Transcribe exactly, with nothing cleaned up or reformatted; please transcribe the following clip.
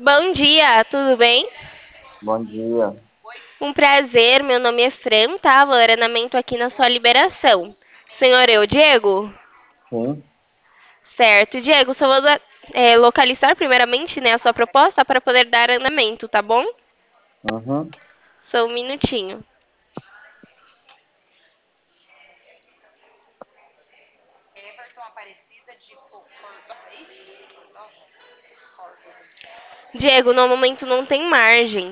Bom dia, tudo bem? Bom dia. Um prazer, meu nome é Fran, tá? Vou arendamento aqui na sua liberação. Senhor eu, Diego? Sim. Certo, Diego, só vou da- é, localizar primeiramente, né, a sua proposta para poder dar andamento, tá bom? Uhum. Só um minutinho. Diego, no momento não tem margem.